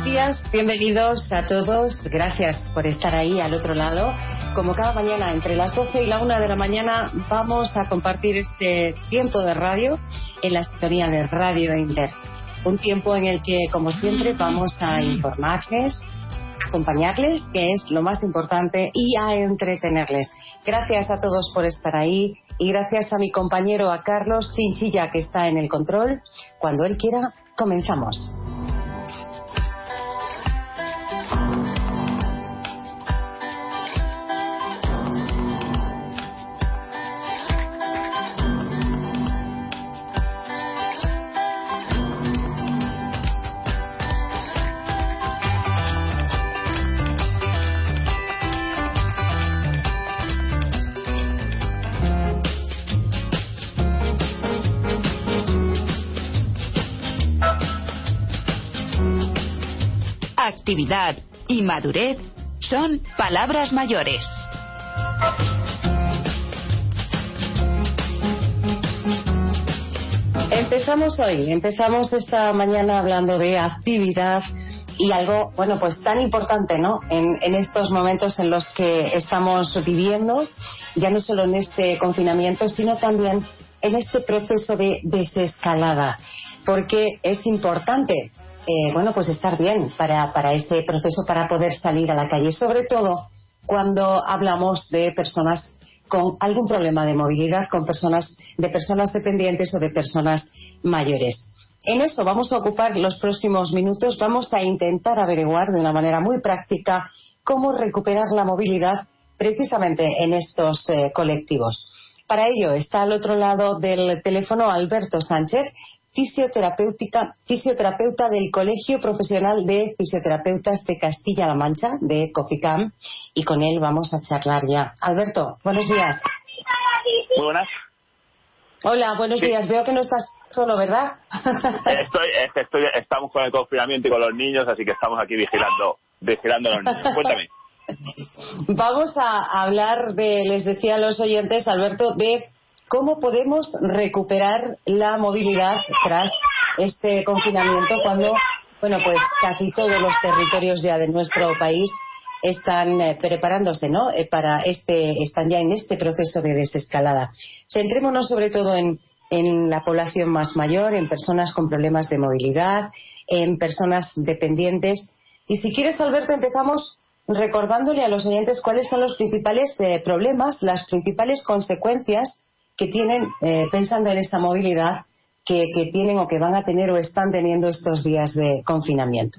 buenos días, bienvenidos a todos. Gracias por estar ahí al otro lado. Como cada mañana, entre las 12 y la 1 de la mañana, vamos a compartir este tiempo de radio en la sintonía de Radio Inter. Un tiempo en el que, como siempre, vamos a informarles, acompañarles, que es lo más importante, y a entretenerles. Gracias a todos por estar ahí y gracias a mi compañero, a Carlos Chinchilla, que está en el control. Cuando él quiera, comenzamos. Actividad y madurez son palabras mayores. Empezamos esta mañana hablando de actividad y algo, bueno, pues tan importante, ¿no? En estos momentos en los que estamos viviendo, ya no solo en este confinamiento, sino también en este proceso de desescalada, porque es importante bueno, pues estar bien para ese proceso, para poder salir a la calle, sobre todo cuando hablamos de personas con algún problema de movilidad, de personas dependientes o de personas mayores. En eso vamos a ocupar los próximos minutos. Vamos a intentar averiguar de una manera muy práctica cómo recuperar la movilidad precisamente en estos colectivos. Para ello está al otro lado del teléfono Alberto Sánchez, fisioterapeuta del Colegio Profesional de Fisioterapeutas de Castilla-La Mancha, de COFICAM, y con él vamos a charlar ya. Alberto, buenos días. Muy buenas. Hola, buenos días. Veo que no estás solo, ¿verdad? Estamos con el confinamiento y con los niños, así que estamos aquí vigilando a los niños. Cuéntame. Vamos a hablar les decía a los oyentes, Alberto, de cómo podemos recuperar la movilidad tras este confinamiento cuando, bueno, pues casi todos los territorios ya de nuestro país están preparándose, ¿no? Están ya en este proceso de desescalada. Centrémonos sobre todo en la población más mayor, en personas con problemas de movilidad, en personas dependientes. Y si quieres, Alberto, empezamos recordándole a los oyentes cuáles son los principales problemas, las principales consecuencias que tienen, pensando en esta movilidad, que tienen o que van a tener o están teniendo estos días de confinamiento.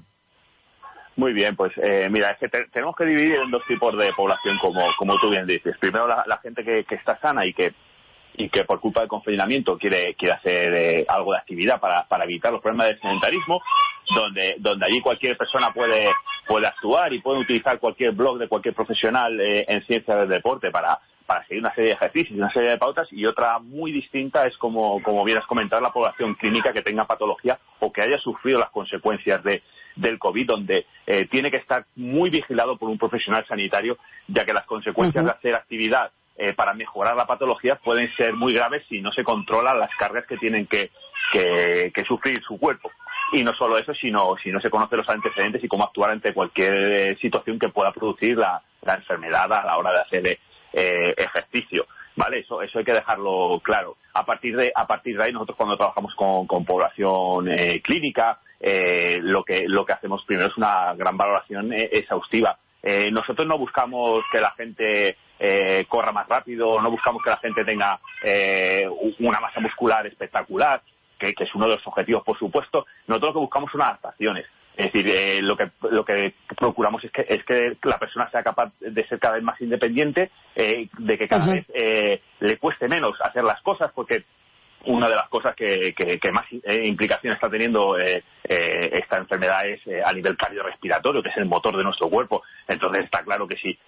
Muy bien, pues mira, es que tenemos que dividir en dos tipos de población, como tú bien dices. Primero, la gente que está sana y que por culpa del confinamiento quiere hacer algo de actividad para evitar los problemas del sedentarismo, donde allí cualquier persona puede actuar y puede utilizar cualquier blog de cualquier profesional en ciencias del deporte para seguir una serie de ejercicios y una serie de pautas. Y otra muy distinta es, como bien has comentado, la población clínica que tenga patología o que haya sufrido las consecuencias del COVID, donde tiene que estar muy vigilado por un profesional sanitario, ya que las consecuencias de hacer actividad para mejorar la patología pueden ser muy graves si no se controlan las cargas que tienen que sufrir su cuerpo. Y no solo eso, sino si no se conocen los antecedentes y cómo actuar ante cualquier situación que pueda producir la enfermedad a la hora de hacer ejercicio, ¿vale? Eso hay que dejarlo claro. A partir de ahí, nosotros cuando trabajamos con población clínica, lo que hacemos primero es una gran valoración exhaustiva. Nosotros no buscamos que la gente corra más rápido, no buscamos que la gente tenga una masa muscular espectacular, que es uno de los objetivos, por supuesto. Nosotros lo que buscamos son adaptaciones. Es decir, lo que procuramos es que la persona sea capaz de ser cada vez más independiente, de que cada vez le cueste menos hacer las cosas, porque una de las cosas que más implicación está teniendo esta enfermedad es a nivel cardiorrespiratorio, que es el motor de nuestro cuerpo. Entonces está claro que si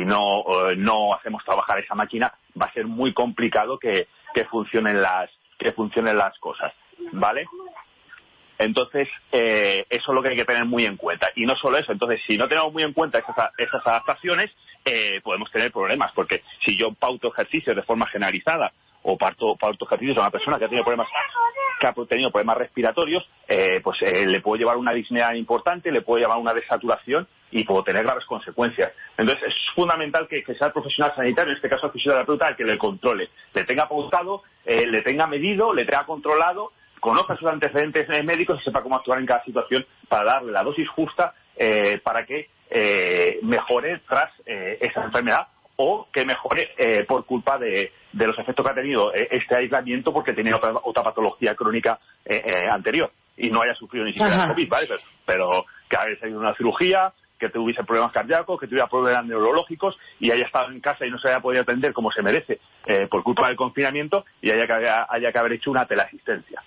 no hacemos trabajar esa máquina, va a ser muy complicado que funcionen las cosas, ¿vale? Entonces, eso es lo que hay que tener muy en cuenta. Y no solo eso, entonces, si no tenemos muy en cuenta esas adaptaciones, podemos tener problemas, porque si yo pauto ejercicios de forma generalizada o para otros ejercicios a una persona que ha tenido problemas respiratorios, le puede llevar una disnea importante, le puede llevar una desaturación y puede tener graves consecuencias. Entonces es fundamental que sea el profesional sanitario, en este caso el fisioterapeuta, el que le controle, le tenga pautado, le tenga medido, le tenga controlado, conozca sus antecedentes médicos y sepa cómo actuar en cada situación para darle la dosis justa para que mejore tras esa enfermedad, o que mejore por culpa de los efectos que ha tenido este aislamiento porque tenía otra patología crónica anterior y no haya sufrido ni siquiera el COVID, ¿vale? Pero que haya salido una cirugía, que tuviese problemas cardíacos, que tuviera problemas neurológicos y haya estado en casa y no se haya podido atender como se merece por culpa del confinamiento y haya que haber hecho una teleasistencia.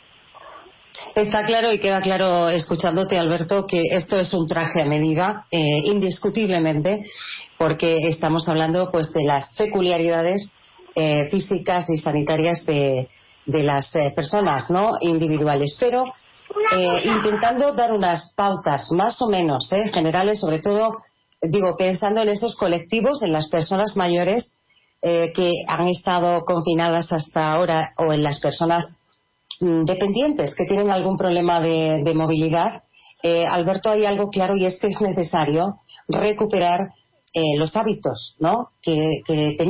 Está claro y queda claro escuchándote, Alberto, que esto es un traje a medida, indiscutiblemente, porque estamos hablando pues de las peculiaridades físicas y sanitarias de las personas, ¿no?, individuales, pero intentando dar unas pautas más o menos generales, sobre todo, digo, pensando en esos colectivos, en las personas mayores que han estado confinadas hasta ahora, o en las personas dependientes que tienen algún problema de movilidad. Alberto, hay algo claro, y es que es necesario recuperar los hábitos, ¿no?, que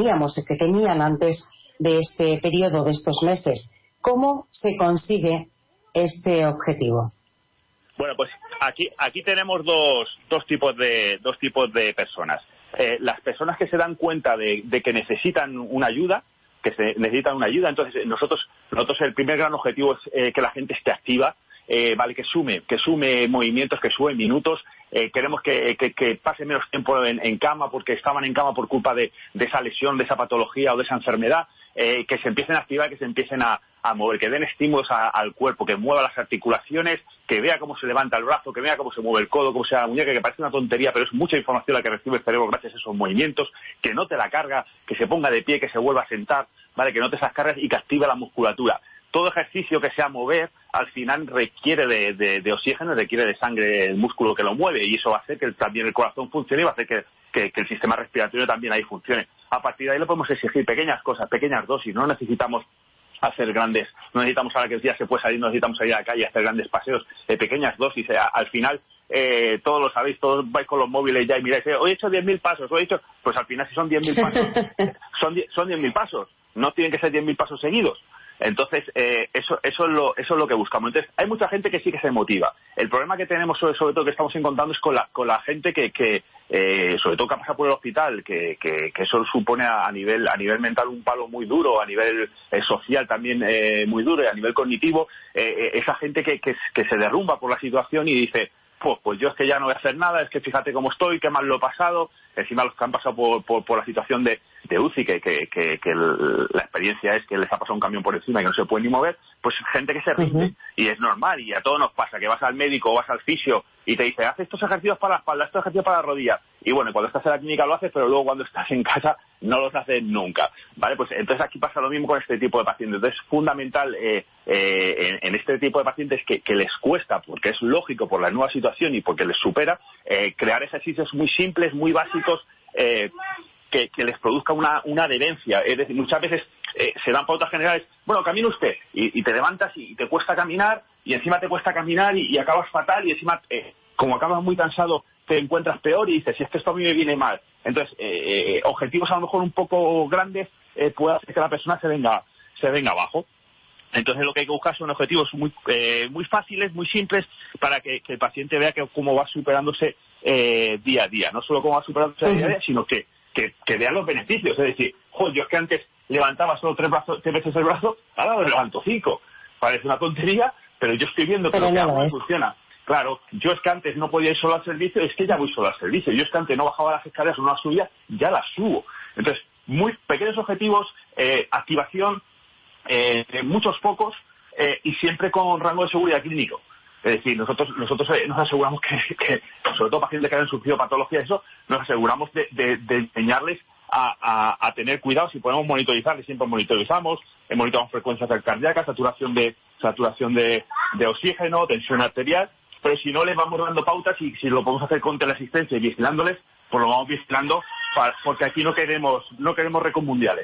tenían antes de este periodo, de estos meses. ¿Cómo se consigue este objetivo? Bueno, pues aquí tenemos dos tipos de personas. Las personas que se dan cuenta de que necesitan una ayuda, entonces nosotros el primer gran objetivo es que la gente esté activa, que sume movimientos, que sume minutos. Queremos que pase menos tiempo en cama porque estaban en cama por culpa de esa lesión, de esa patología o de esa enfermedad, que se empiecen a activar, que se empiecen a mover, que den estímulos al cuerpo, que mueva las articulaciones, que vea cómo se levanta el brazo, que vea cómo se mueve el codo, cómo se da la muñeca, que parece una tontería, pero es mucha información la que recibe el cerebro gracias a esos movimientos, que note la carga, que se ponga de pie, que se vuelva a sentar, ¿vale?, que note esas cargas y que active la musculatura. Todo ejercicio que sea mover, al final requiere de oxígeno, requiere de sangre, el músculo que lo mueve, y eso va a hacer que también el corazón funcione y va a hacer que el sistema respiratorio también ahí funcione. A partir de ahí le podemos exigir pequeñas cosas, pequeñas dosis. No necesitamos hacer grandes, no necesitamos, ahora que el día se puede salir, no necesitamos salir a la calle a hacer grandes paseos, pequeñas dosis. Al final, todos lo sabéis, todos vais con los móviles ya y miráis, hoy he hecho 10.000 pasos, pues al final si son 10.000 pasos, son 10.000 pasos, no tienen que ser 10.000 pasos seguidos. Entonces, eso es lo que buscamos. Entonces, hay mucha gente que sí que se motiva. El problema que tenemos, sobre todo, que estamos encontrando es con la gente que sobre todo que pasa por el hospital, que eso supone a nivel mental un palo muy duro, a nivel social también muy duro, y a nivel cognitivo, esa gente que se derrumba por la situación y dice, pues yo es que ya no voy a hacer nada, es que fíjate cómo estoy, qué mal lo he pasado. Encima los que han pasado por la situación de UCI, que la experiencia es que les ha pasado un camión por encima y que no se pueden ni mover, pues gente que se rinde. Y es normal, y a todos nos pasa, que vas al médico o vas al fisio y te dice, haz estos ejercicios para la espalda, estos ejercicios para la rodilla. Y bueno, cuando estás en la clínica lo haces, pero luego cuando estás en casa no los haces nunca, ¿vale? Pues entonces aquí pasa lo mismo con este tipo de pacientes. Entonces es fundamental en este tipo de pacientes que les cuesta, porque es lógico por la nueva situación y porque les supera, crear ejercicios muy simples, muy básicos, que les produzca una adherencia. Es decir, muchas veces se dan pautas generales, bueno, camina usted, y te levantas y te cuesta caminar, y encima te cuesta caminar y acabas fatal, y encima, como acabas muy cansado, te encuentras peor y dices, si es que esto a mí me viene mal. Entonces, objetivos a lo mejor un poco grandes puede hacer que la persona se venga abajo. Entonces lo que hay que buscar son objetivos muy fáciles, muy simples, para que el paciente vea cómo va superándose día a día. No solo cómo va superándose día a día, sino que vea los beneficios. Es decir, yo es que antes levantaba solo 3 veces el brazo, ahora lo levanto 5. Parece una tontería, pero yo estoy viendo que lo que hago funciona. Claro, yo es que antes no podía ir solo al servicio, es que ya voy solo al servicio. Yo es que antes no bajaba las escaleras o no las subía, ya las subo. Entonces, muy pequeños objetivos, activación, muchos pocos, y siempre con rango de seguridad clínico. Es decir, nosotros nos aseguramos que sobre todo pacientes que hayan sufrido patologías, eso, nos aseguramos de enseñarles a tener cuidado. Si podemos monitorizarles, siempre monitorizamos frecuencias cardíacas, saturación de oxígeno, tensión arterial, pero si no les vamos dando pautas, y si lo podemos hacer con teleasistencia y vigilándoles, pues lo vamos vigilando, porque aquí no queremos récords mundiales.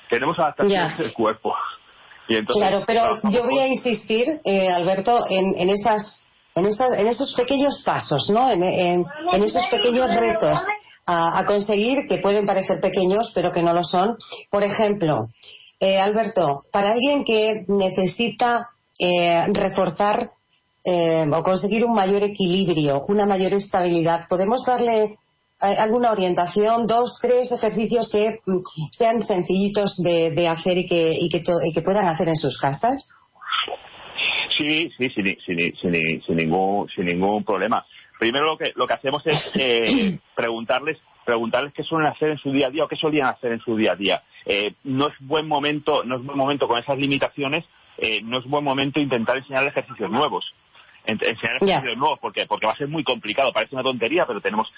Tenemos adaptaciones del cuerpo. Y entonces, claro, pero yo voy a insistir, Alberto, en esos pequeños pasos, ¿no? En esos pequeños retos a conseguir, que pueden parecer pequeños, pero que no lo son. Por ejemplo, Alberto, para alguien que necesita reforzar o conseguir un mayor equilibrio, una mayor estabilidad, ¿podemos darle alguna orientación, 2, 3 ejercicios que sean sencillitos de hacer y que puedan hacer en sus casas? Sí, sin ningún problema. Primero lo que hacemos es preguntarles qué suelen hacer en su día a día o qué solían hacer en su día a día. No es buen momento con esas limitaciones, no es buen momento intentar enseñar ejercicios nuevos. Enseñar ejercicios nuevos porque va a ser muy complicado. Parece una tontería, pero tenemos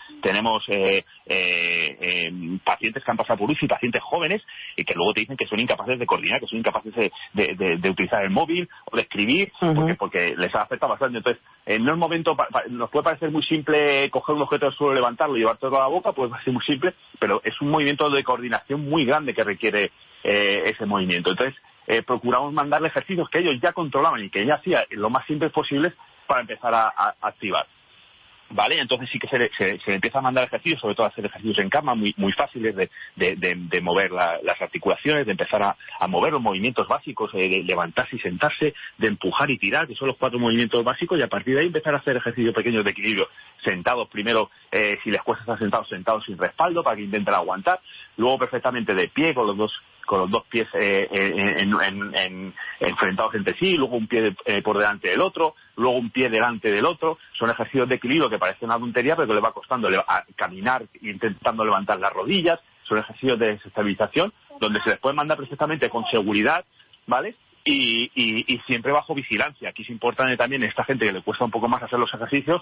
pacientes que han pasado por UCI, pacientes jóvenes, y que luego te dicen que son incapaces de coordinar, que son incapaces de utilizar el móvil o de escribir, porque les ha afectado bastante. Entonces, no es momento, nos puede parecer muy simple coger un objeto del suelo, levantarlo y llevártelo a la boca, pues va a ser muy simple, pero es un movimiento de coordinación muy grande que requiere ese movimiento. Entonces, procuramos mandarle ejercicios que ellos ya controlaban y que ella hacía lo más simples posibles para empezar a activar, ¿vale? Entonces sí que se le empieza a mandar ejercicios, sobre todo a hacer ejercicios en cama muy fáciles de mover las articulaciones, de empezar a mover los movimientos básicos, de levantarse y sentarse, de empujar y tirar, que son los 4 movimientos básicos, y a partir de ahí empezar a hacer ejercicios pequeños de equilibrio, sentados primero, si les cuesta estar sentados sin respaldo para que intenten aguantar, luego perfectamente de pie con los dos pies enfrentados entre sí, luego un pie por delante del otro, luego un pie delante del otro. Son ejercicios de equilibrio que parecen una tontería, pero que le va costando caminar intentando levantar las rodillas. Son ejercicios de desestabilización donde se les puede mandar perfectamente con seguridad, ¿vale? Y siempre bajo vigilancia. Aquí es importante también, esta gente que le cuesta un poco más hacer los ejercicios,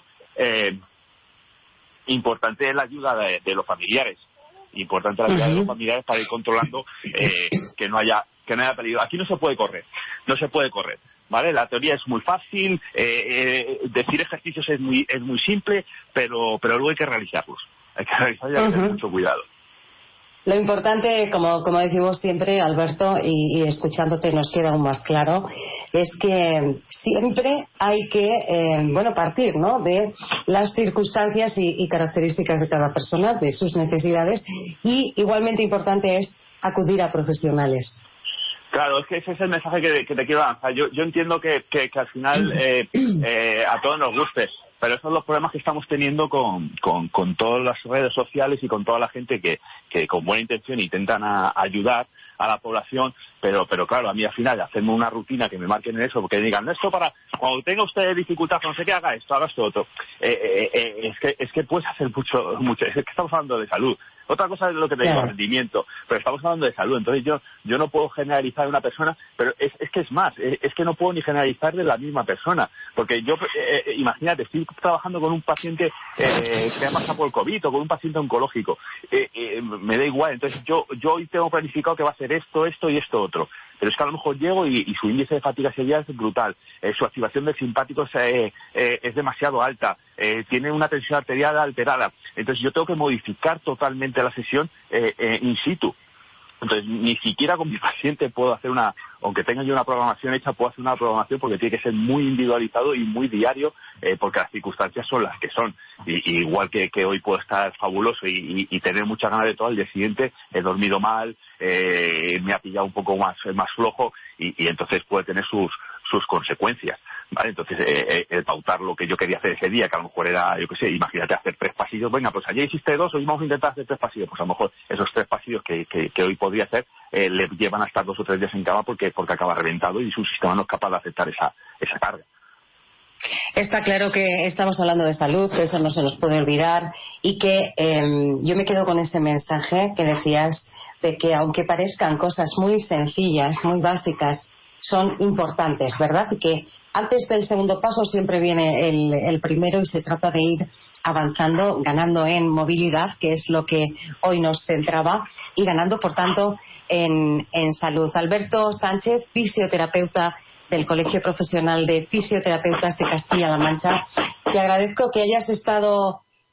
importante es la ayuda de los familiares. Importante la ayuda de los familiares para ir controlando que no haya peligro. Aquí no se puede correr, ¿vale? La teoría es muy fácil, decir ejercicios es muy simple, pero luego hay que realizarlos. Hay que realizarlos y hay que tener mucho cuidado. Lo importante, como decimos siempre, Alberto, y escuchándote nos queda aún más claro, es que siempre hay que partir, ¿no?, de las circunstancias y características de cada persona, de sus necesidades, y igualmente importante es acudir a profesionales. Claro, es que ese es el mensaje que te quiero lanzar. Yo entiendo que al final a todos nos guste, pero esos son los problemas que estamos teniendo con todas las redes sociales y con toda la gente que con buena intención intentan ayudar a la población, pero claro, a mí al final hacerme una rutina que me marquen en eso, porque digan, no, esto para cuando tenga usted dificultad, no sé qué, haga esto otro. Es que puedes hacer mucho, es que estamos hablando de salud. Otra cosa es lo que te digo, rendimiento, pero estamos hablando de salud. Entonces yo no puedo generalizar de una persona, pero es que es más, es que no puedo ni generalizar de la misma persona, porque yo, imagínate, estoy trabajando con un paciente que ha pasado por el COVID o con un paciente oncológico, me da igual. Entonces yo hoy tengo planificado que va a hacer esto y esto otro, pero es que a lo mejor llego y su índice de fatiga serial es brutal, su activación del simpático es demasiado alta, tiene una tensión arterial alterada, entonces yo tengo que modificar totalmente la sesión in situ. Entonces, ni siquiera con mi paciente puedo hacer aunque tenga yo una programación hecha, puedo hacer una programación porque tiene que ser muy individualizado y muy diario, porque las circunstancias son las que son. Y igual que hoy puedo estar fabuloso y tener muchas ganas de todo, al día siguiente he dormido mal, me ha pillado un poco más flojo y entonces puede tener sus consecuencias, ¿vale? Entonces, el pautar lo que yo quería hacer ese día, que a lo mejor era, yo qué sé, imagínate hacer 3 pasillos, venga, pues ayer hiciste 2, hoy vamos a intentar hacer 3 pasillos, pues a lo mejor esos 3 pasillos que hoy podría hacer, le llevan a estar 2 o 3 días en cama porque acaba reventado y su sistema no es capaz de aceptar esa carga. Está claro que estamos hablando de salud, que eso no se nos puede olvidar, y que yo me quedo con ese mensaje que decías de que aunque parezcan cosas muy sencillas, muy básicas, son importantes, ¿verdad? Y que antes del segundo paso siempre viene el primero, y se trata de ir avanzando, ganando en movilidad, que es lo que hoy nos centraba, y ganando, por tanto, en salud. Alberto Sánchez, fisioterapeuta del Colegio Profesional de Fisioterapeutas de Castilla-La Mancha, te agradezco que hayas estado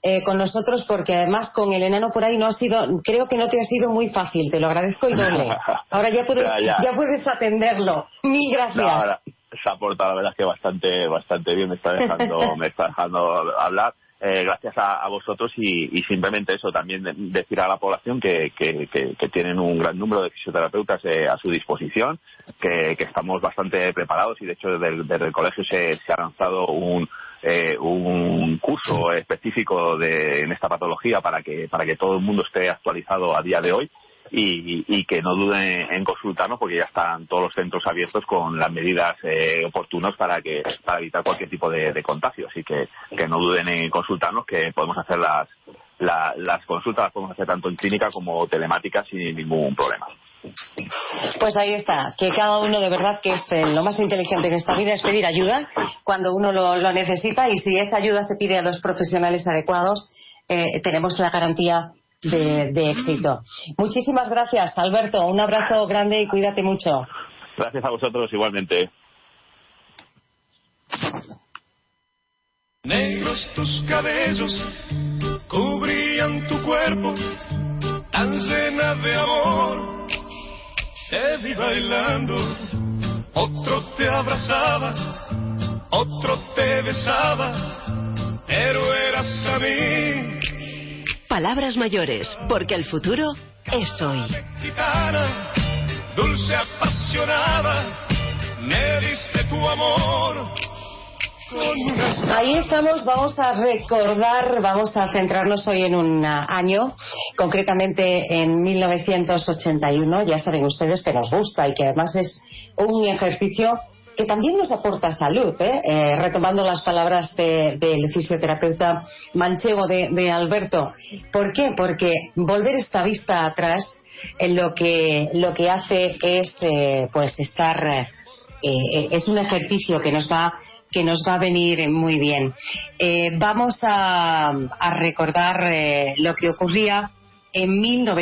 con nosotros, porque además con el enano por ahí creo que no te ha sido muy fácil, te lo agradezco el doble. Ahora ya puedes atenderlo. Mil gracias. No, ahora se ha portado, la verdad es que bastante bien, me está dejando hablar. Gracias a vosotros y simplemente eso, también decir a la población que tienen un gran número de fisioterapeutas a su disposición, que estamos bastante preparados, y de hecho desde el colegio se ha lanzado un curso específico en esta patología para que todo el mundo esté actualizado a día de hoy. Y que no duden en consultarnos, porque ya están todos los centros abiertos con las medidas oportunas para evitar cualquier tipo de contagio. Así que no duden en consultarnos, que podemos hacer las consultas, las podemos hacer tanto en clínica como telemáticas sin ningún problema. Pues ahí está, que cada uno de verdad que es lo más inteligente en esta vida es pedir ayuda cuando uno lo necesita, y si esa ayuda se pide a los profesionales adecuados, tenemos la garantía de éxito. Muchísimas gracias, Alberto, un abrazo grande y cuídate mucho. Gracias a vosotros igualmente. Negros tus cabellos cubrían tu cuerpo, tan llena de amor. Te vi bailando, otro te abrazaba, otro te besaba, pero eras a mí. Palabras mayores, porque el futuro es hoy. Gitana, dulce apasionada, me diste tu amor. Ahí estamos, vamos a recordar, vamos a centrarnos hoy en un año, concretamente en 1981. Ya saben ustedes que nos gusta y que además es un ejercicio que también nos aporta salud, retomando las palabras del fisioterapeuta manchego de Alberto. ¿Por qué? Porque volver esta vista atrás lo que hace es pues estar es un ejercicio que nos va a venir muy bien. Vamos a recordar lo que ocurría en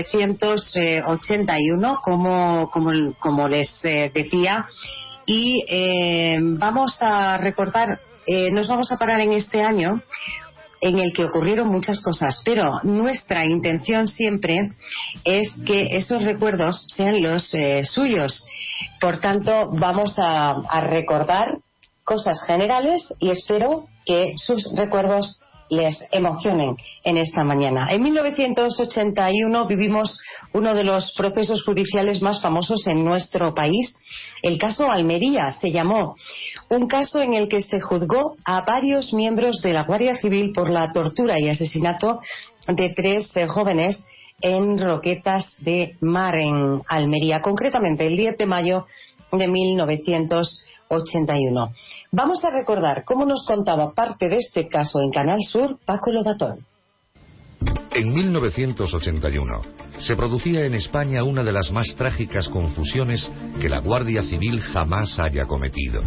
1981, como les decía. Y vamos a recordar, nos vamos a parar en este año en el que ocurrieron muchas cosas, pero nuestra intención siempre es que esos recuerdos sean los suyos. Por tanto, vamos a recordar cosas generales y espero que sus recuerdos les emocionen en esta mañana. En 1981 vivimos uno de los procesos judiciales más famosos en nuestro país. El caso Almería se llamó, un caso en el que se juzgó a varios miembros de la Guardia Civil por la tortura y asesinato de 3 jóvenes en Roquetas de Mar, en Almería, concretamente el 10 de mayo de 1981. Vamos a recordar cómo nos contaba parte de este caso en Canal Sur Paco Lobatón. En 1981 se producía en España una de las más trágicas confusiones que la Guardia Civil jamás haya cometido.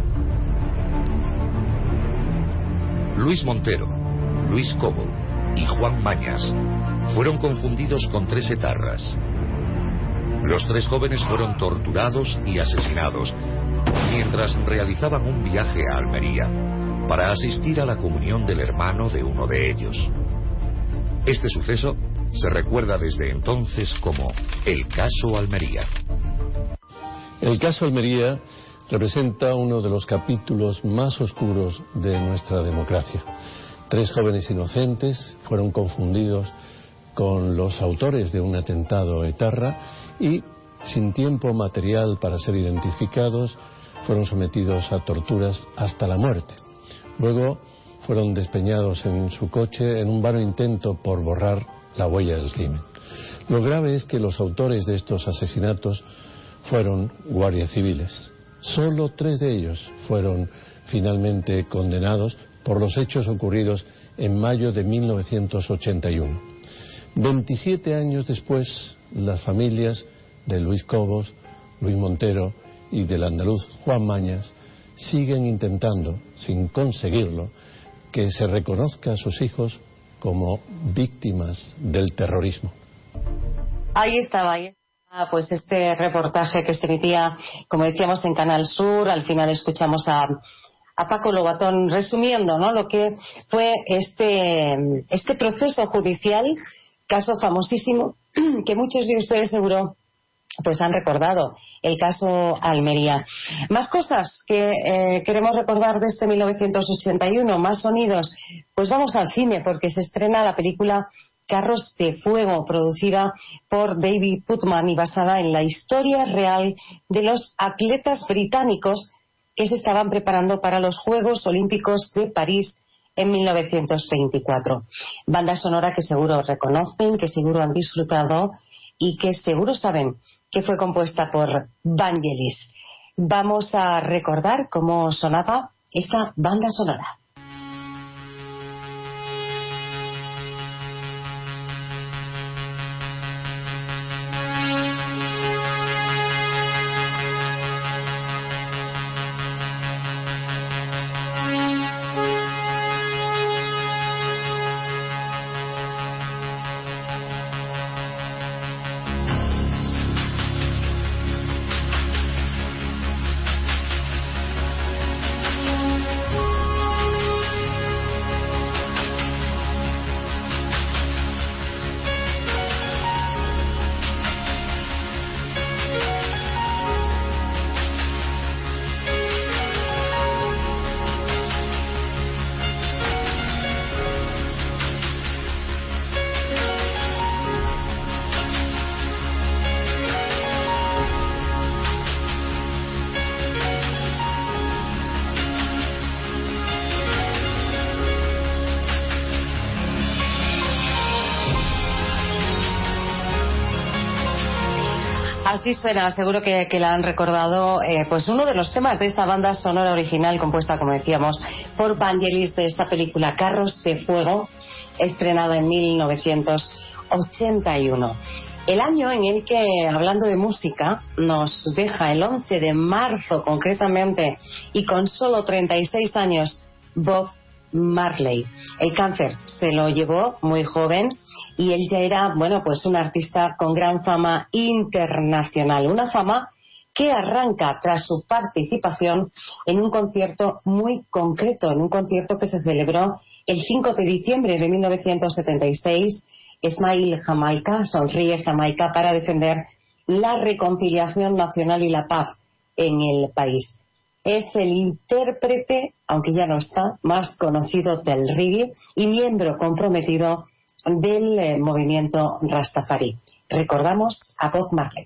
Luis Montero, Luis Cobo y Juan Mañas fueron confundidos con 3 etarras. Los 3 jóvenes fueron torturados y asesinados mientras realizaban un viaje a Almería para asistir a la comunión del hermano de uno de ellos. Este suceso se recuerda desde entonces como el caso Almería. El caso Almería representa uno de los capítulos más oscuros de nuestra democracia. 3 jóvenes inocentes fueron confundidos con los autores de un atentado etarra y, sin tiempo material para ser identificados, fueron sometidos a torturas hasta la muerte. Luego fueron despeñados en su coche en un vano intento por borrar la huella del crimen. Lo grave es que los autores de estos asesinatos fueron guardias civiles. Solo 3 de ellos fueron finalmente condenados por los hechos ocurridos en mayo de 1981. 27 años después, las familias de Luis Cobos, Luis Montero y del andaluz Juan Mañas siguen intentando, sin conseguirlo, que se reconozca a sus hijos como víctimas del terrorismo. Ahí estaba, pues este reportaje que se emitía, como decíamos, en Canal Sur. Al final escuchamos a a Paco Lobatón, resumiendo, ¿no?, lo que fue este proceso judicial, caso famosísimo que muchos de ustedes seguro pues han recordado, el caso Almería. Más cosas que queremos recordar de este 1981, más sonidos. Pues vamos al cine, porque se estrena la película Carros de Fuego, producida por David Putman y basada en la historia real de los atletas británicos que se estaban preparando para los Juegos Olímpicos de París en 1924. Banda sonora que seguro reconocen, que seguro han disfrutado y que seguro saben que fue compuesta por Vangelis. Vamos a recordar cómo sonaba esta banda sonora. Así suena, seguro que la han recordado, pues uno de los temas de esta banda sonora original compuesta, como decíamos, por Vangelis, de esta película Carros de Fuego, estrenada en 1981. El año en el que, hablando de música, nos deja el 11 de marzo concretamente, y con solo 36 años, Bob Marley. El cáncer se lo llevó muy joven y él ya era, bueno, pues un artista con gran fama internacional, una fama que arranca tras su participación en un concierto muy concreto, en un concierto que se celebró el 5 de diciembre de 1976, Smile Jamaica, Sonríe Jamaica, para defender la reconciliación nacional y la paz en el país. Es el intérprete, aunque ya no está, más conocido del reggae y miembro comprometido del movimiento Rastafari. Recordamos a Bob Marley.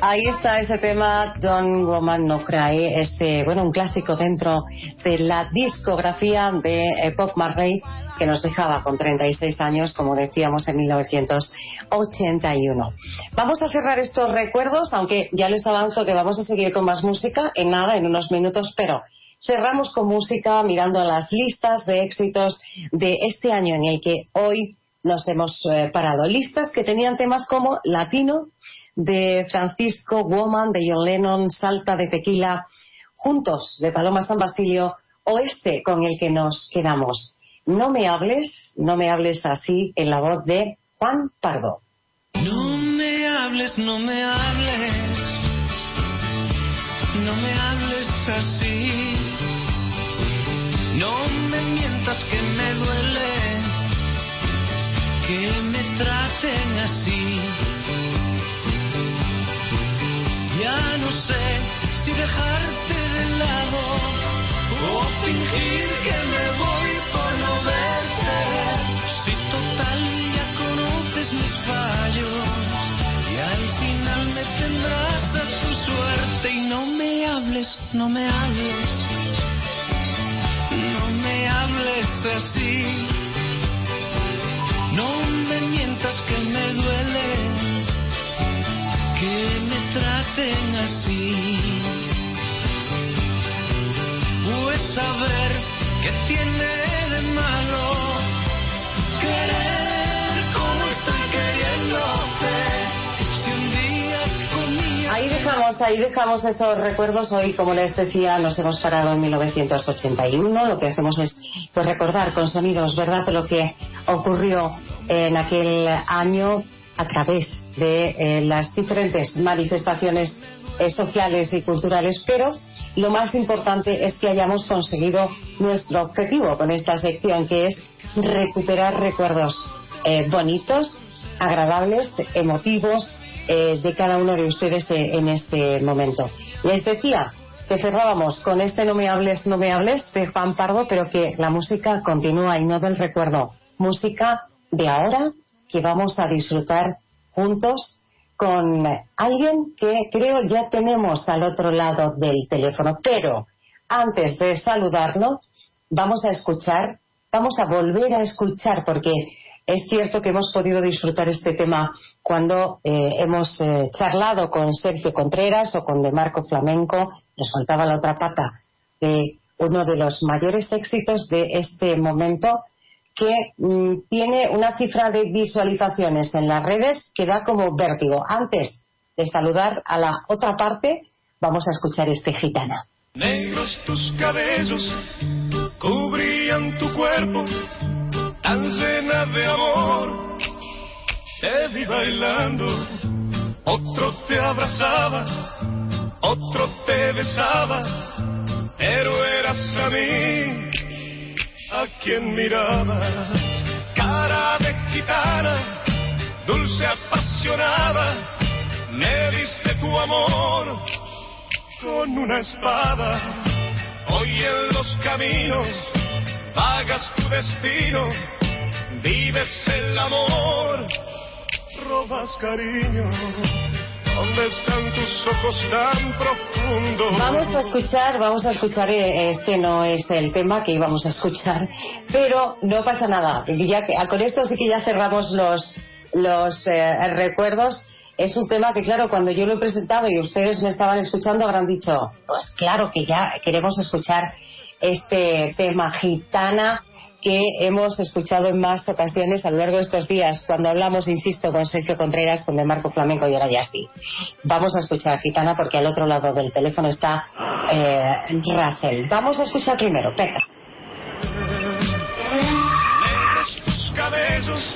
Ahí está ese tema, Don't Woman No Cry, un clásico dentro de la discografía de Bob Marley, que nos dejaba con 36 años, como decíamos, en 1981. Vamos a cerrar estos recuerdos, aunque ya les avanzo que vamos a seguir con más música en unos minutos, pero cerramos con música mirando las listas de éxitos de este año en el que hoy nos hemos parado. Listas que tenían temas como Latino, de Francisco, Woman, de John Lennon, Salta, de Tequila, Juntos, de Paloma San Basilio, o con el que nos quedamos, No me hables así, en la voz de Juan Pardo. No me hables, no me hables, no me hables así, no me mientas que me duele que me traten así. Ya no sé si dejarte de lado o fingir que me voy por no verte. Si total ya conoces mis fallos y al final me tendrás a tu suerte. Y no me hables, no me hables, no me hables así. No me mientas que me duele que me traten así. Pues saber que tiene de malo querer como estoy queriéndote. Si un día comía... Ahí dejamos esos recuerdos. Hoy, como les decía, nos hemos parado en 1981. Lo que hacemos es recordar con sonidos, ¿verdad?, lo que ocurrió en aquel año a través de las diferentes manifestaciones sociales y culturales, pero lo más importante es que hayamos conseguido nuestro objetivo con esta sección, que es recuperar recuerdos bonitos, agradables, emotivos, de cada uno de ustedes en este momento. Les decía que cerrábamos con No me hables, no me hables, de Juan Pardo, pero que la música continúa y no del recuerdo. Música de ahora que vamos a disfrutar juntos con alguien que creo ya tenemos al otro lado del teléfono. Pero antes de saludarlo, vamos a volver a escuchar, porque es cierto que hemos podido disfrutar este tema cuando hemos charlado con Sergio Contreras o con De Marco Flamenco. Nos faltaba la otra pata de uno de los mayores éxitos de este momento, que tiene una cifra de visualizaciones en las redes que da como vértigo. Antes de saludar a la otra parte, vamos a escuchar Gitana. Negros tus cabellos cubrían tu cuerpo, tan llena de amor. Te vi bailando, otro te abrazaba, otro te besaba, pero eras a mí a quien mirabas. Cara de gitana, dulce apasionada, me diste tu amor con una espada. Hoy en los caminos pagas tu destino, vives el amor, robas cariño. ¿Dónde están tus ojos tan profundos? Vamos a escuchar, este no es el tema que íbamos a escuchar, pero no pasa nada. Con esto sí que ya cerramos los recuerdos. Es un tema que, claro, cuando yo lo he presentado y ustedes me estaban escuchando, habrán dicho, pues claro que ya queremos escuchar este tema, Gitana, que hemos escuchado en más ocasiones a lo largo de estos días, cuando hablamos, insisto, con Sergio Contreras, con De Marco Flamenco y ahora ya sí. Vamos a escuchar Gitana porque al otro lado del teléfono está Russell. Vamos a escuchar primero, venga. Negros tus cabellos.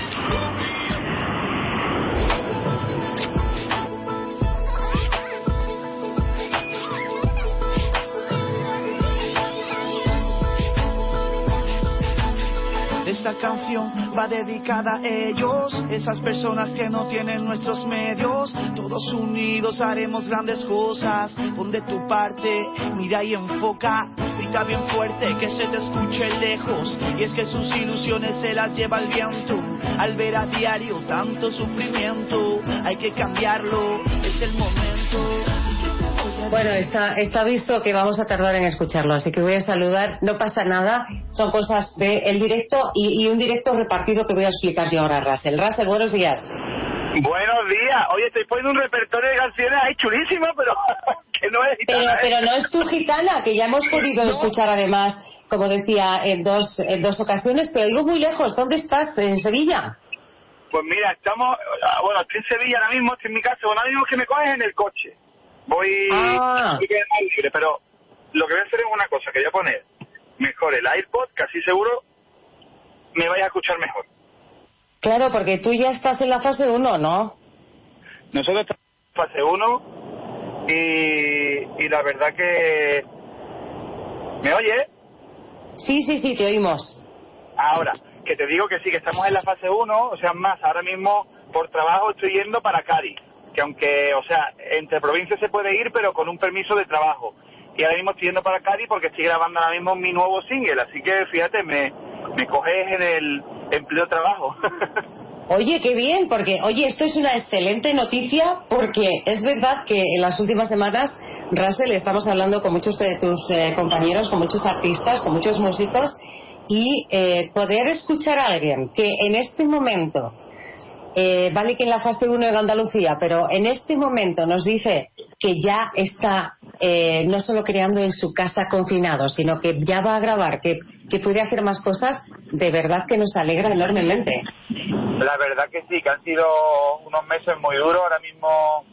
Esta canción va dedicada a ellos, esas personas que no tienen nuestros medios. Todos unidos haremos grandes cosas. Pon de tu parte, mira y enfoca. grita bien fuerte, que se te escuche lejos. Y es que sus ilusiones se las lleva el viento. Al ver a diario tanto sufrimiento, hay que cambiarlo, es el momento. Bueno, está visto que vamos a tardar en escucharlo, así que voy a saludar. No pasa nada, son cosas del directo y un directo repartido que voy a explicar yo ahora a Russell. Russell, buenos días. Buenos días. Oye, estoy poniendo un repertorio de canciones ahí chulísimo, pero que no es gitana. Pero no es tu gitana, que ya hemos podido escuchar además, como decía, en dos ocasiones. Te oigo muy lejos. ¿Dónde estás? ¿En Sevilla? Pues mira, estoy en Sevilla ahora mismo, estoy en mi casa. Bueno, ahora mismo que me coges en el coche. Voy libre, pero lo que voy a hacer es una cosa, que voy a poner mejor el AirPod, casi seguro me vais a escuchar mejor. Claro, porque tú ya estás en la fase 1, ¿no? Nosotros estamos en fase 1 y la verdad que... ¿Me oyes? Sí, te oímos. Ahora, que te digo que sí, que estamos en la fase 1, o sea, más, ahora mismo por trabajo estoy yendo para Cádiz. Que aunque, o sea, entre provincias se puede ir, pero con un permiso de trabajo. Y ahora mismo estoy yendo para Cádiz porque estoy grabando ahora mismo mi nuevo single. Así que, fíjate, me coges en el empleo trabajo. Oye, qué bien, porque, oye, esto es una excelente noticia, porque es verdad que en las últimas semanas, Russell, estamos hablando con muchos de tus compañeros, con muchos artistas, con muchos músicos, y poder escuchar a alguien que en este momento... vale que en la fase 1 de Andalucía, pero en este momento nos dice que ya está no solo creando en su casa confinado, sino que ya va a grabar, que puede hacer más cosas, de verdad que nos alegra enormemente. La verdad que sí, que han sido unos meses muy duros. Ahora mismo,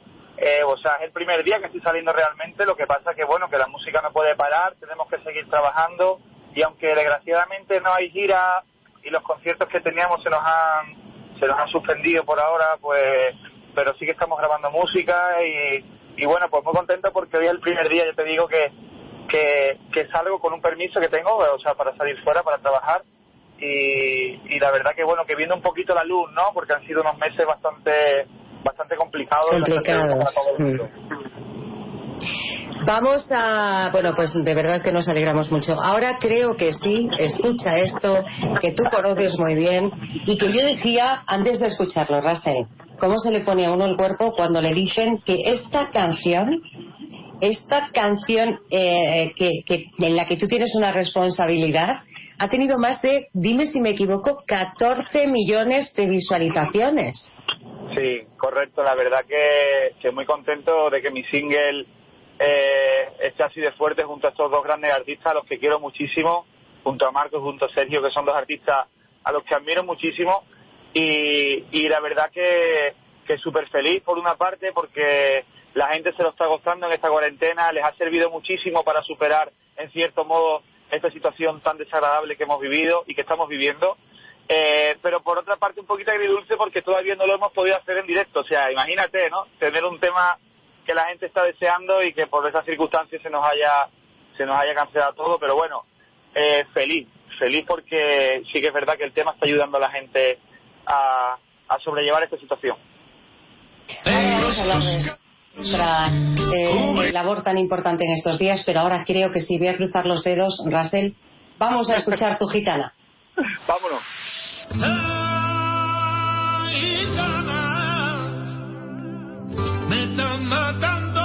o sea, es el primer día que estoy saliendo realmente. Lo que pasa que, bueno, que la música no puede parar, tenemos que seguir trabajando, y aunque desgraciadamente no hay gira y los conciertos que teníamos se nos han suspendido por ahora, pues, pero sí que estamos grabando música y bueno, pues muy contento porque hoy es el primer día, yo te digo que salgo con un permiso que tengo, o sea, para salir fuera, para trabajar, y la verdad que bueno, que viendo un poquito la luz, ¿no? Porque han sido unos meses bastante complicados. Vamos a... Bueno, pues de verdad que nos alegramos mucho. Ahora creo que sí, escucha esto, que tú conoces muy bien, y que yo decía antes de escucharlo, Russell, cómo se le pone a uno el cuerpo cuando le dicen que esta canción que en la que tú tienes una responsabilidad, ha tenido más de, dime si me equivoco, 14 millones de visualizaciones. Sí, correcto. La verdad que muy contento de que mi single esté así de fuerte junto a estos dos grandes artistas a los que quiero muchísimo, junto a Marcos, junto a Sergio, que son dos artistas a los que admiro muchísimo, y la verdad que súper feliz por una parte porque la gente se lo está gozando en esta cuarentena, les ha servido muchísimo para superar en cierto modo esta situación tan desagradable que hemos vivido y que estamos viviendo, pero por otra parte un poquito agridulce porque todavía no lo hemos podido hacer en directo. O sea, imagínate, ¿no? Tener un tema que la gente está deseando y que por esas circunstancias se nos haya cancelado todo, pero bueno, feliz porque sí que es verdad que el tema está ayudando a la gente a sobrellevar esta situación. Vamos a hablar de nuestra labor tan importante en estos días, pero ahora creo que sí, voy a cruzar los dedos, Russell. Vamos a escuchar tu gitana. Vámonos. Me están matando.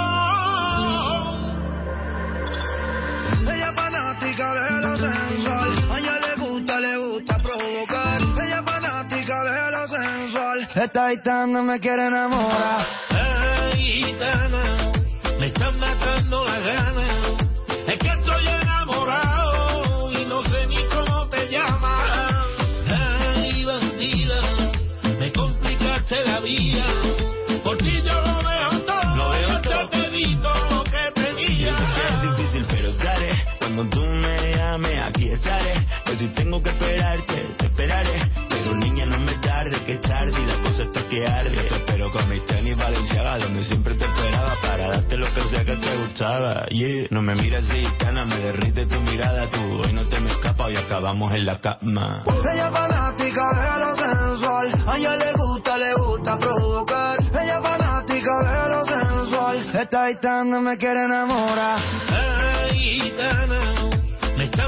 Ella es fanática de lo sensual. A ella le gusta provocar. Ella es fanática de lo sensual. Esta gitana me quiere enamorar. Ay, gitana, me están matando las ganas. Es que estoy enamorado y no sé ni cómo te llamas. Ay, bandida, me complicaste la vida. Por ti yo lo dejo todo, yo te di todo lo que tenía. Yo sé que es difícil, pero te haré. Cuando tú me llames, aquí estaré. Pues si tengo que esperarte, te esperaré. Pero niña, no me tarde, que es tarde y la cosa está que arde. Te espero con mis tenis Balenciaga, donde siempre te esperaba para darte lo que sea que te gustaba. Yeah, no me mires así, cana, me derrite tu mirada. Tú hoy no te me escapas y acabamos en la cama. Ella es fanática de lo sensual. A ella le gusta provocar. Ella es fanática de lo sensual. Esta gitana me quiere enamorar. Ay, gitana,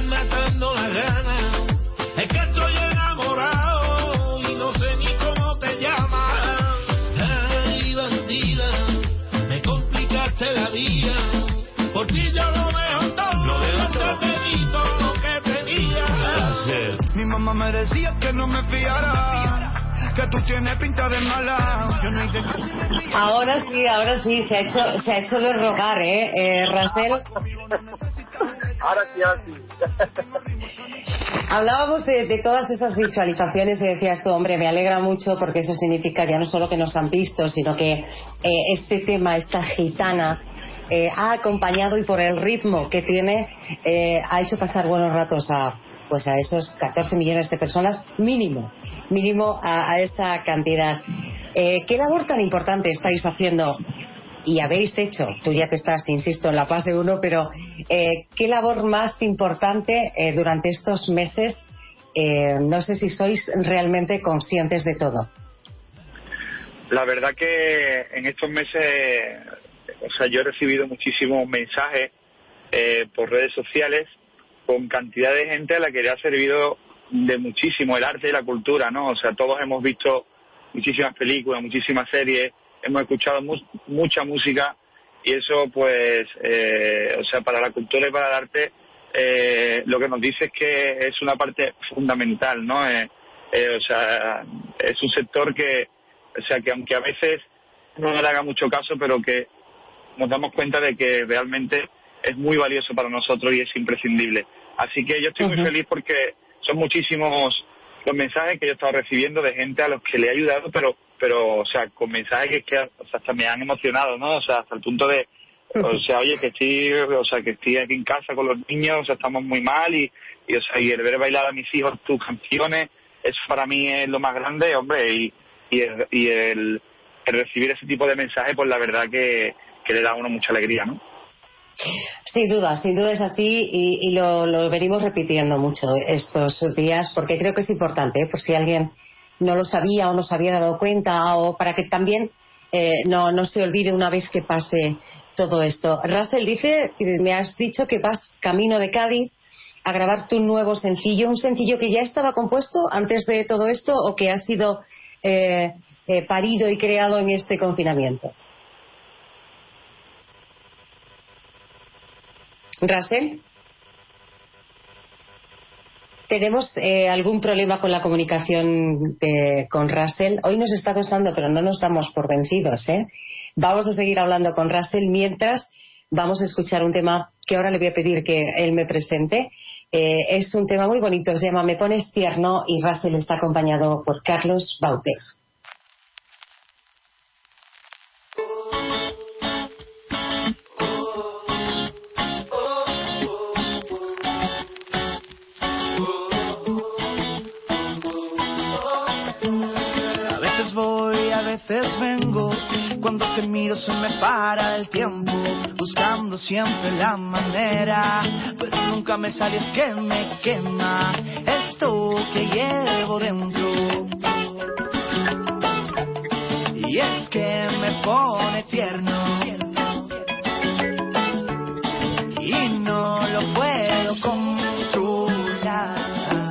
están matando las ganas. Es que estoy enamorado y no sé ni cómo te llamas. Ay, bandida, me complicaste la vida. Por ti yo lo dejo todo, lo dejo todo lo que tenía. Mi mamá me decía que no me fiara, que tú tienes pinta de mala. Yo no hice... Ahora sí, se ha hecho de rogar, Russell. Ahora sí. Hablábamos de todas esas visualizaciones y decías tú, hombre, me alegra mucho porque eso significa ya no solo que nos han visto, sino que este tema, esta gitana, ha acompañado y por el ritmo que tiene ha hecho pasar buenos ratos a esos 14 millones de personas mínimo a esa cantidad. ¿Qué labor tan importante estáis haciendo y habéis hecho? Tú ya que estás, insisto, en la fase 1, pero ¿qué labor más importante durante estos meses? No sé si sois realmente conscientes de todo. La verdad que en estos meses, yo he recibido muchísimos mensajes por redes sociales con cantidad de gente a la que le ha servido de muchísimo el arte y la cultura, ¿no? O sea, todos hemos visto muchísimas películas, muchísimas series, hemos escuchado mucha música y eso, pues, para la cultura y para el arte, lo que nos dice es que es una parte fundamental, ¿no? Es un sector que aunque a veces no le haga mucho caso, pero que nos damos cuenta de que realmente es muy valioso para nosotros y es imprescindible. Así que yo estoy muy feliz porque son muchísimos los mensajes que yo he estado recibiendo de gente a los que le he ayudado, pero con mensajes que hasta me han emocionado, ¿no? Hasta el punto de, oye, que estoy aquí en casa con los niños, estamos muy mal y el ver bailar a mis hijos tus canciones, eso para mí es lo más grande, hombre, y el recibir ese tipo de mensajes, pues la verdad que le da a uno mucha alegría, ¿no? Sin duda es así y lo venimos repitiendo mucho estos días porque creo que es importante, por si alguien no lo sabía o no se había dado cuenta o para que también no se olvide una vez que pase todo esto. Russell, me has dicho que vas camino de Cádiz a grabar tu nuevo sencillo, un sencillo que ya estaba compuesto antes de todo esto o que ha sido parido y creado en este confinamiento. Russell, tenemos algún problema con la comunicación con Russell. Hoy nos está costando, pero no nos damos por vencidos, Vamos a seguir hablando con Russell mientras vamos a escuchar un tema que ahora le voy a pedir que él me presente. Es un tema muy bonito, se llama Me pones tierno y Russell está acompañado por Carlos Bautes. A veces vengo, cuando te miro se me para el tiempo, buscando siempre la manera, pero nunca me sale, es que me quema esto que llevo dentro, y es que me pone tierno, y no lo puedo controlar.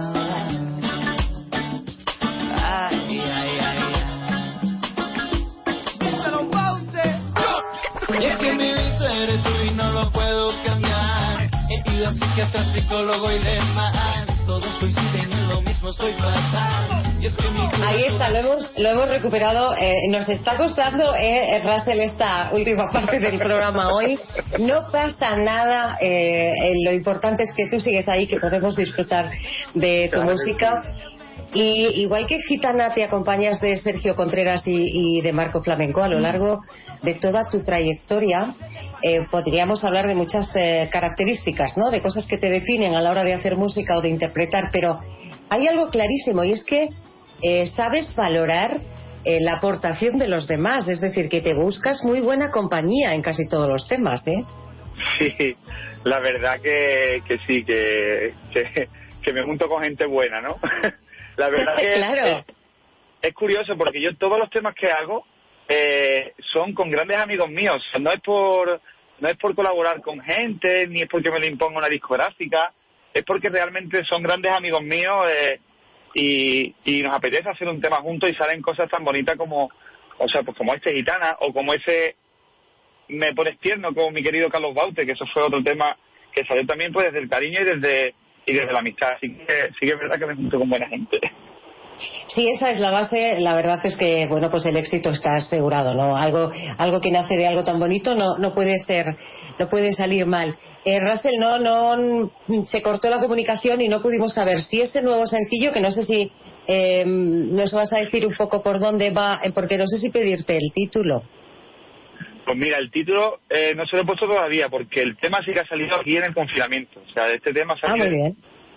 Y es que mi vicio eres tú y no lo puedo cambiar. He ido a psiquiatra, psicólogo y demás. Todos coinciden en lo mismo, estoy fatal. Y es que ahí está, lo hemos recuperado. Nos está costando, Russell, esta última parte del programa hoy. No pasa nada. Lo importante es que tú sigues ahí, que podemos disfrutar de tu música. Y igual que Gitana te acompañas de Sergio Contreras y de Marco Flamenco a lo largo de toda tu trayectoria, podríamos hablar de muchas características, ¿no? De cosas que te definen a la hora de hacer música o de interpretar, pero hay algo clarísimo y es que sabes valorar la aportación de los demás, es decir, que te buscas muy buena compañía en casi todos los temas, ¿eh? Sí, la verdad que sí, que me junto con gente buena, ¿no? La verdad que claro. Es curioso porque yo todos los temas que hago son con grandes amigos míos. No es por colaborar con gente, ni es porque me lo imponga una discográfica. es porque realmente son grandes amigos míos y nos apetece hacer un tema juntos y salen cosas tan bonitas como, o sea, pues como este Gitana o como ese Me pones tierno con mi querido Carlos Baute, que eso fue otro tema que salió también pues desde el cariño y desde la amistad. Así que sí que es verdad que me junto con buena gente. Sí, esa es la base. La verdad es que, bueno, pues el éxito está asegurado, ¿no? Algo que nace de algo tan bonito no puede salir mal. Russell, no se cortó la comunicación y no pudimos saber si ese nuevo sencillo, que no sé si nos vas a decir un poco por dónde va, porque no sé si pedirte el título. Pues mira, el título no se lo he puesto todavía, porque el tema sí que ha salido aquí en el confinamiento. O sea, este tema salió... muy bien.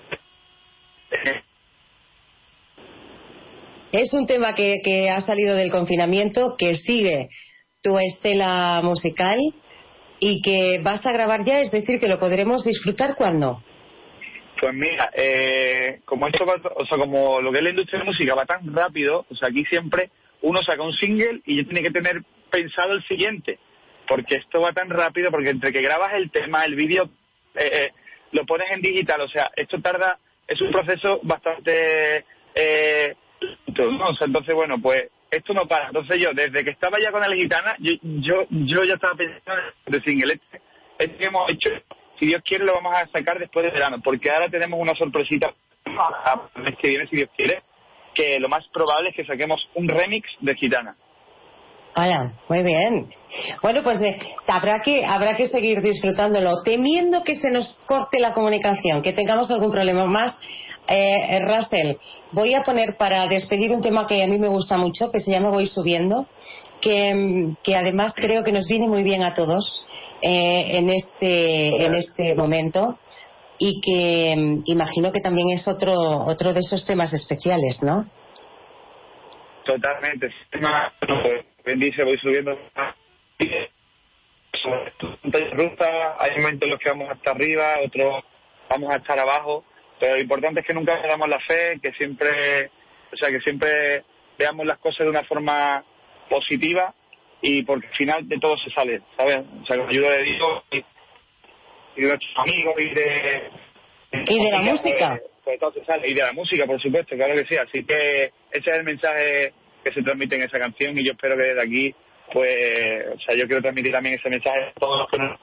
Es un tema que ha salido del confinamiento, que sigue tu estela musical y que vas a grabar ya, es decir, que lo podremos disfrutar ¿cuándo? Pues mira, como esto va, o sea, como lo que es la industria de la música va tan rápido, o sea, aquí siempre uno saca un single y ya tiene que tener pensado el siguiente, porque esto va tan rápido, porque entre que grabas el tema, el vídeo, lo pones en digital, o sea, esto tarda, es un proceso bastante... ¿no? O sea, entonces, bueno, pues esto no para. Entonces yo, desde que estaba ya con el Gitana, yo ya estaba pensando en el single este que hemos hecho, si Dios quiere lo vamos a sacar después de verano, porque ahora tenemos una sorpresita el mes que viene, si Dios quiere, que lo más probable es que saquemos un remix de Gitana. Hola, muy bien. Bueno, pues habrá que seguir disfrutándolo, temiendo que se nos corte la comunicación, que tengamos algún problema más. Russell, voy a poner para despedir un tema que a mí me gusta mucho, que se llama Voy Subiendo, que además creo que nos viene muy bien a todos en este momento, y que imagino que también es otro de esos temas especiales, ¿no? Totalmente. Bendice, voy subiendo. Hay momentos en los que vamos hasta arriba, otros vamos a estar abajo, pero lo importante es que nunca perdamos la fe, que siempre veamos las cosas de una forma positiva, y porque al final de todo se sale, ¿sabes? O sea, con la ayuda de Dios y de nuestros amigos y de la música. Pues todo se sale, y de la música, por supuesto, claro que sí. Así que ese es el mensaje que se transmite en esa canción, y yo espero que desde aquí, pues, o sea, yo quiero transmitir también ese mensaje a todos los que nos...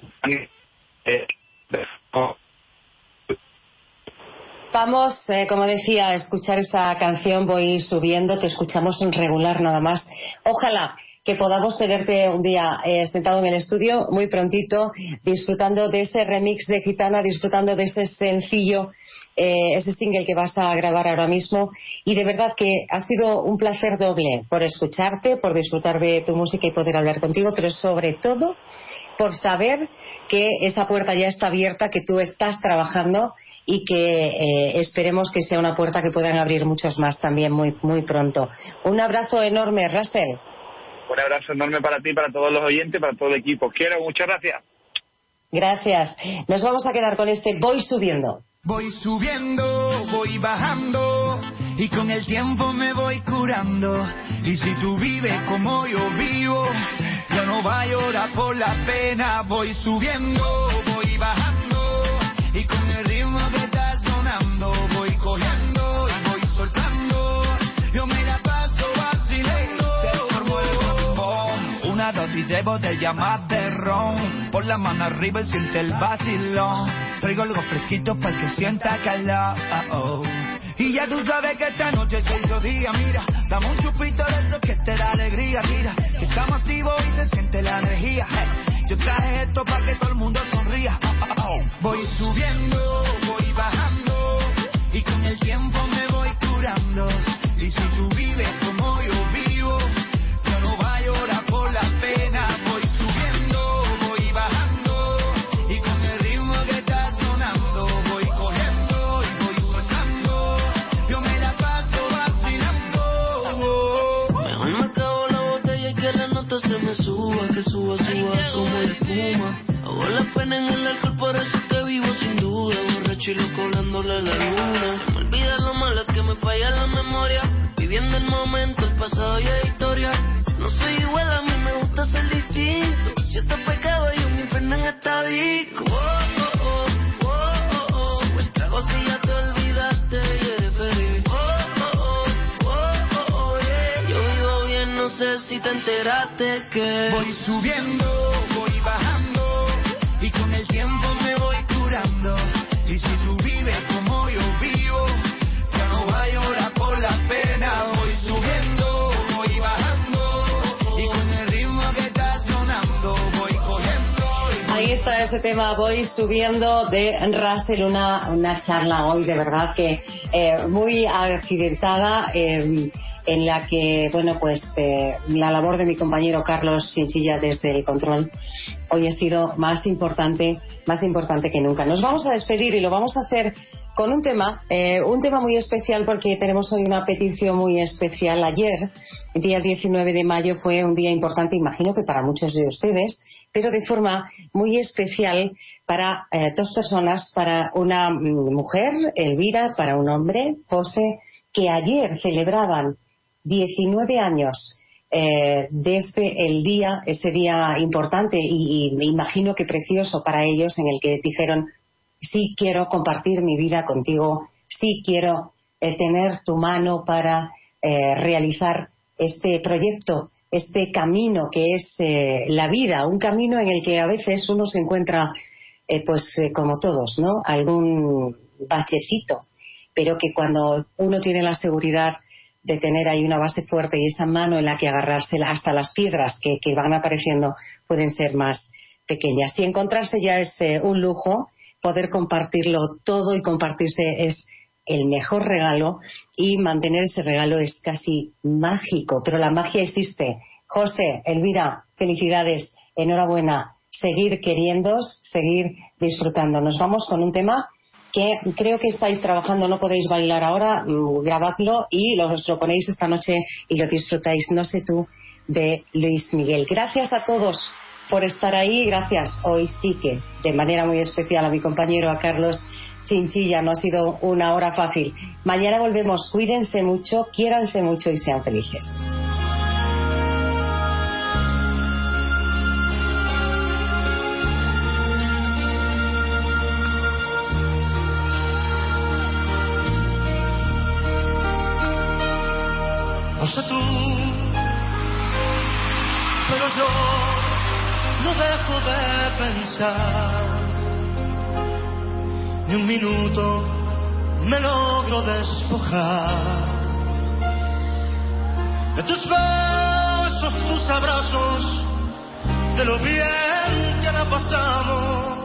Vamos, como decía, a escuchar esta canción. Voy subiendo, te escuchamos en regular nada más. Ojalá que podamos tenerte un día sentado en el estudio muy prontito, disfrutando de ese remix de Gitana, disfrutando de ese sencillo, ese single que vas a grabar ahora mismo. Y de verdad que ha sido un placer doble por escucharte, por disfrutar de tu música y poder hablar contigo, pero sobre todo por saber que esa puerta ya está abierta, que tú estás trabajando, y que esperemos que sea una puerta que puedan abrir muchos más también muy, muy pronto. Un abrazo enorme, Russell. Un abrazo enorme para ti, para todos los oyentes, para todo el equipo. Quiero, muchas gracias. Gracias. Nos vamos a quedar con este Voy Subiendo. Voy subiendo, voy bajando, y con el tiempo me voy curando. Y si tú vives como yo vivo, ya no va a llorar por la pena. Voy subiendo, voy bajando, y con el ritmo que está sonando, voy cogiendo y voy soltando. Yo me la paso vacilando. Formo el bombón, una dosis de botella más de ron. Por la mano arriba y siente el vacilón. Traigo algo fresquito para que sienta calor. Y ya tú sabes que esta noche se hizo día. Mira, dame un chupito de eso que te da alegría. Mira, que estamos activos y se siente la energía. Hey, yo traje esto para que todo el mundo sonría. Voy subiendo, voy bajando, y con el tiempo me voy curando. Y si tú vives como yo vivo, yo no voy a llorar por la pena. Voy subiendo, voy bajando, y con el ritmo que está sonando, voy cogiendo y voy soltando. Yo me la paso vacilando. Mejor me acabo la botella y que la nota se me suba, que suba como espuma. Hago la pena en el alcohol, por eso te vivo sin duda. Borracho y loco hablándole a la luna. Se me olvida lo malo que me falla la memoria. Viviendo el momento, el pasado y la historia. No soy igual, a mí me gusta ser distinto. Si esto es pecado, yo mi infierno en esta disco. si te enteraste que voy subiendo, voy bajando y con el tiempo me voy curando. Y si tú vives como yo vivo, ya no va a llorar por la pena. Voy subiendo, voy bajando y con el ritmo que está sonando voy cogiendo. Ahí está ese tema, voy subiendo, de Russell, una charla hoy de verdad que muy accidentada, en la que, bueno, pues la labor de mi compañero Carlos Chinchilla desde el control hoy ha sido más importante que nunca. Nos vamos a despedir y lo vamos a hacer con un tema muy especial, porque tenemos hoy una petición muy especial. Ayer, el día 19 de mayo, fue un día importante, imagino que para muchos de ustedes, pero de forma muy especial para dos personas, para una mujer, Elvira, para un hombre, José, que ayer celebraban 19 años desde ese día importante y me imagino que precioso para ellos, en el que dijeron: sí quiero compartir mi vida contigo, sí quiero tener tu mano para realizar este proyecto, este camino que es la vida, un camino en el que a veces uno se encuentra como todos, ¿no? Algún bachecito, pero que cuando uno tiene la seguridad de tener ahí una base fuerte y esa mano en la que agarrarse, hasta las piedras que van apareciendo pueden ser más pequeñas. Y encontrarse ya es un lujo, poder compartirlo todo, y compartirse es el mejor regalo, y mantener ese regalo es casi mágico, pero la magia existe. José, Elvira, felicidades, enhorabuena, seguir queriéndoos, seguir disfrutando. Nos vamos con un tema que creo que estáis trabajando, no podéis bailar ahora, grabadlo y lo ponéis esta noche y lo disfrutáis. No sé tú, de Luis Miguel. Gracias a todos por estar ahí, gracias hoy sí que de manera muy especial a mi compañero, a Carlos Chinchilla. No ha sido una hora fácil. Mañana volvemos, cuídense mucho, quiéranse mucho y sean felices. No sé tú, pero yo no dejo de pensar. Ni un minuto me logro despojar de tus besos, tus abrazos, de lo bien que la pasamos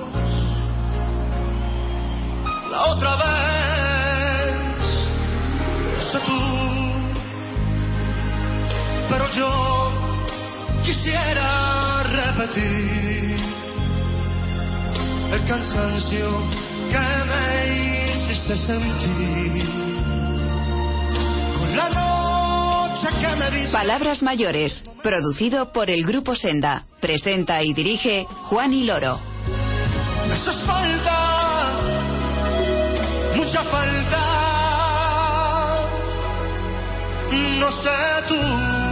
la otra vez. No sé tú, pero yo quisiera repetir el cansancio que me hiciste sentir con la noche que me diste. Palabras mayores, producido por el Grupo Senda. Presenta y dirige Juan y Loro. Eso es falta, mucha falta. No sé tú,